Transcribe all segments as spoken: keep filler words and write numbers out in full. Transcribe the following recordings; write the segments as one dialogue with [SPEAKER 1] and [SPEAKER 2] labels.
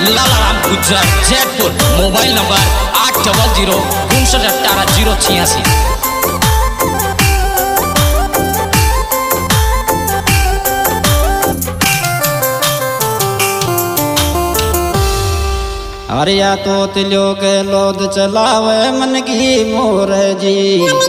[SPEAKER 1] Lalaram Gujjar Jaipur. Mobile number आठ double zero उनसठ अठारह जीरो छियासी।
[SPEAKER 2] हरिया तो तिलो के लोद चलावे मन की मोर जी।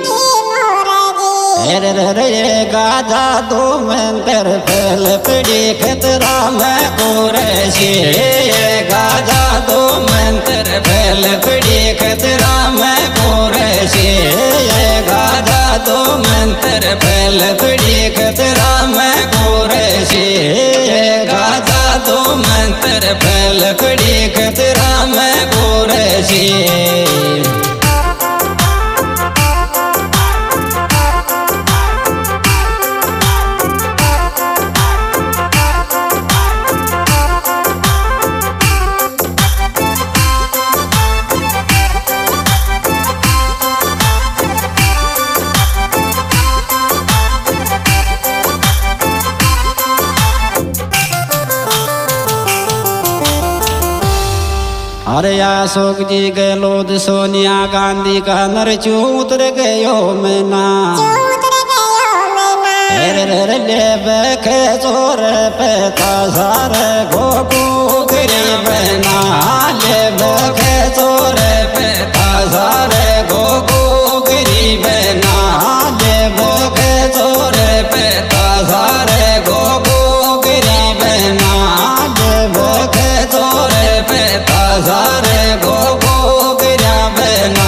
[SPEAKER 2] रे रे रे गाजा दो मंतर फैल पड़ी खतरा में कोरेशी। गाजा दो मंतर फैल पड़ी खतरा में कोरेशी। गाजा दो मंतर फैल पड़ी खतरा में कोरेशी। गाजा दो मंतर फैल पड़ी खतरा में कोरेशी। अरे अशोक जी गहलोत सोनिया गांधी का नरचू उतर गयो मैना। रे रे ले बखे चोर पे ताजार गोगो गरीब ना। ले बखे चोर पे ताजार गोगो गरीब ना। ले बखे चोर पे ताजार गोगो गरीब ना। ले बखे चोर पे ताजार गोगो गरीब ना।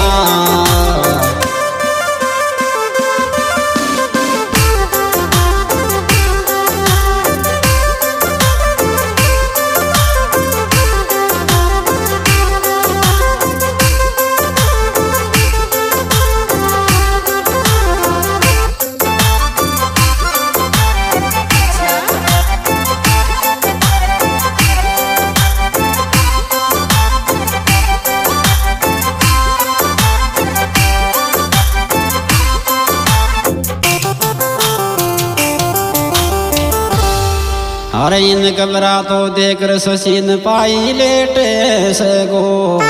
[SPEAKER 2] अरे इन कबरा तो देख रसीन पाई लेटे से गो।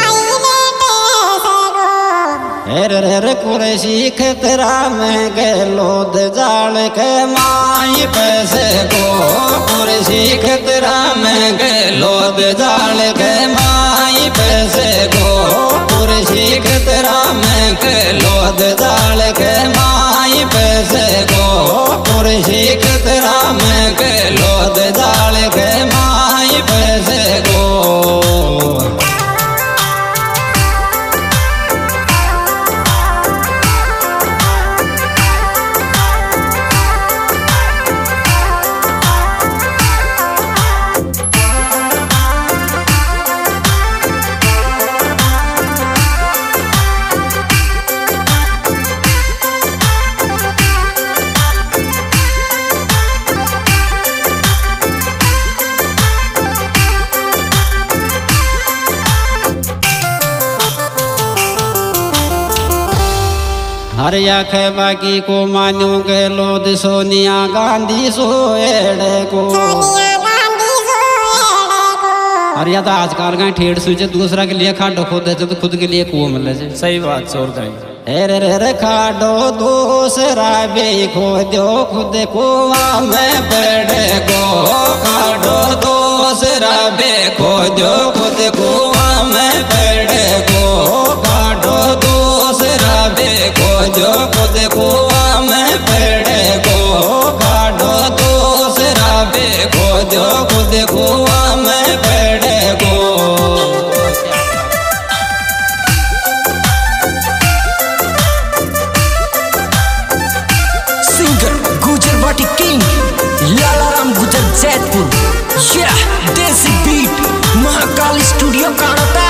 [SPEAKER 2] हेर हेर कुरैशी खतरा में गहलोत जाल के माई पैसे गो। कुरैशी खतरा में गहलोत जाल के माई पैसे गो। कुरैशी खतरा में गहलोत जाल के माई पैसे गो। कुरैशी खतरा में गहलोत जाल के माई पैसे गो। हरिया खे बाकी को मान्यो गहलोत सोनिया गांधी सोएड़े को। हरिया तो आजकल का ठेठ सूझे दूसरा के लिए खाडो खोद देते तो खुद के लिए कुओं मिले।
[SPEAKER 1] सही बात छोड़ कहीं।
[SPEAKER 2] हेर रे खाडो दूसरा भी खोदो खुद कुआं में पड़े गो। खाडो दूसरा भी खोदो खुद कुआं में पड़े गो। खाडो दूसरा भी खोदो खुद कुआं में पड़े गो। खाडो दूसरा भी खोदो खुद कुआं में पड़े गो।
[SPEAKER 3] गुजरवाटी किंग लालाराम गुज्जर जयपुर। या देसी बीट महाकाल स्टूडियो कानता।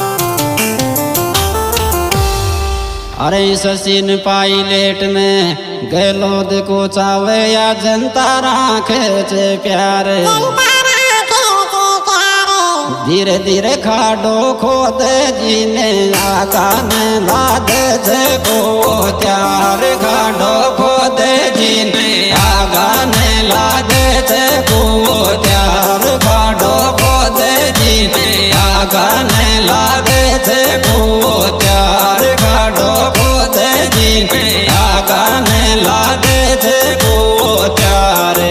[SPEAKER 2] अरे सचिन पायलट ने गलो देखो चावे या जनता राखे चे प्यारे धीरे धीरे खाडो खोद जीने आगान लाद छे को त्यार खाडो खोद जीने आगान लाद छे को त्यार खाडो खोद जीने आगान लाद छे को त्यार खाडो खोद जीने आगान लाद छे को त्यार।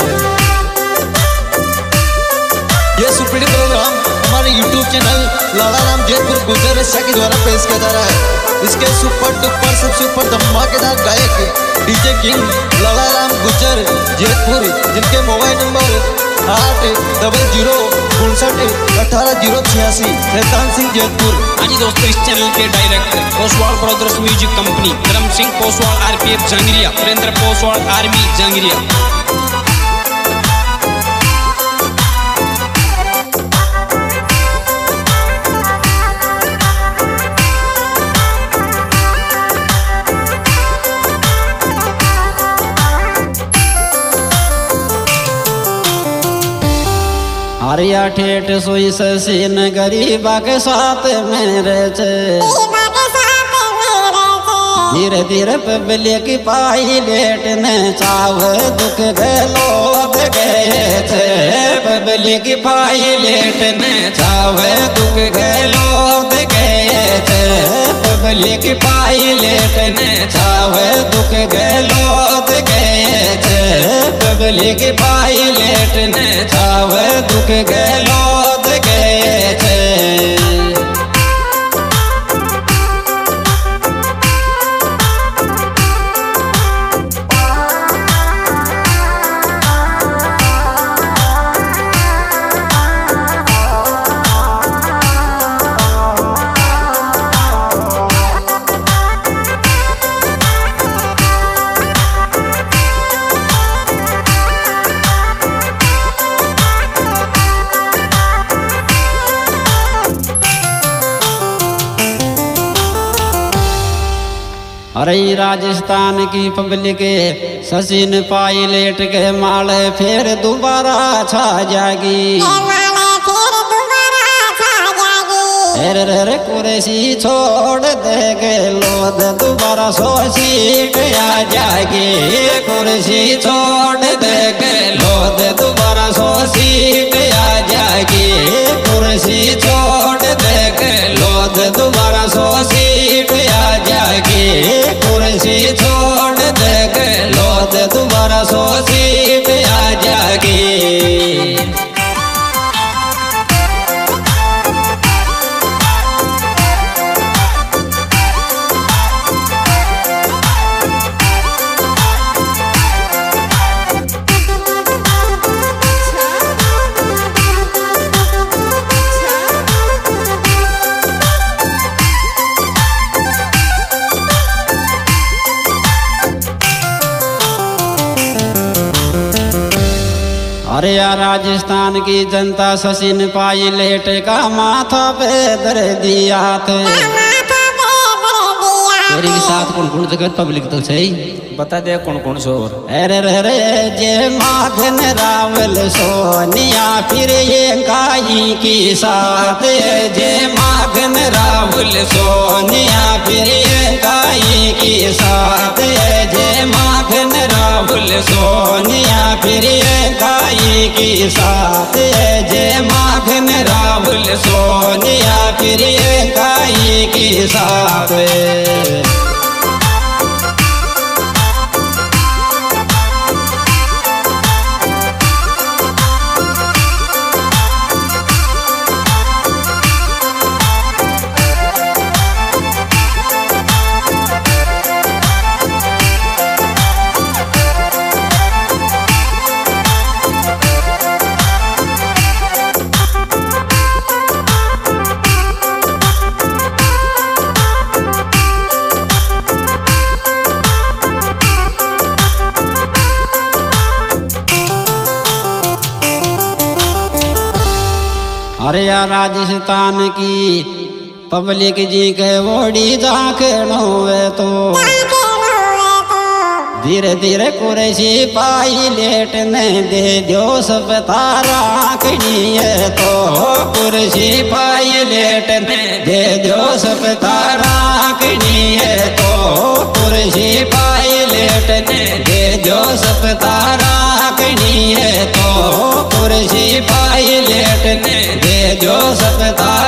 [SPEAKER 4] ये सुपीडी प्रोग्राम हमारे यूट्यूब चैनल लाला राम जयपुर गुजर के द्वारा पेश किया जा रहा है। इसके सुपर डुपर सबसे ऊपर धमाकेदार गायक डीजे किंग लाला राम गुजर जयपुर, जिनके मोबाइल नंबर आठ डबल जीरो उनसठ अठारह जीरो छियासी शैतान सिंह जयपुर।
[SPEAKER 1] हाँ जी दोस्तों, इस चैनल के director Poswal brothers music company, Dharam Singh Poswal RPF Jangaria, Surendra Poswal army Jangaria.
[SPEAKER 2] हरिया ठेठ सोई ससीन गरीबा के साथ मेरे छे धीरे धीरे पबलिया की पाई लेट ने चाव दुख गलो गए थे पबलिया की पाई लेट ने चाव दुख गलो गए थे पबलिया की पाई लेट ने चाव दुख गलो गए थे पबलिया की पाई लेट ने चाव दुख गलो गए थे। अरे राजस्थान की पब्लिक सचिन पायलट के माले फिर दोबारा छा जाएगी। रे रे कुर्सी छोड़ दे के लोद दोबारा सो सीट आ जाएगी। कुर्सी छोड़ दे के लोद दोबारा सो सीट आ जाएगी। कुर्सी छोड़ दे के लोद दोबारा सो सीट आ जाएगी। कुर्सी छोड़ दे के लोद दोबारा सो सीट आ जाएगी। अरे यार राजस्थान की जनता सचिन पायलट का माथा पे दर दिया थे। तेरे के साथ कौन कौन जगत पब्लिक तो सही
[SPEAKER 1] बता दे कौन कौन सो।
[SPEAKER 2] अरे रे रे जे माधन रावल सोनिया फिर ये गाई की साथ जे माधन रावल सोनिया फिर ये गाई की साथ जे माधन रावल सोनिया फिर ये गाई की साथ जे माधन रावल सोनिया फिर ये गाई की साथ। अरे यार राजस्थान की पब्लिक जी के वोड़ी जाके नोवे तो धीरे धीरे कुर्सी पायलट ने दे दो सब तारा कनिए तो कुर्सी पायलट ने दे दो सब तारा कनिए तो कुर्सी पायलट ने दे दो सब तारा कनिए तो कुर्सी पायलट ने दे दो सब तारा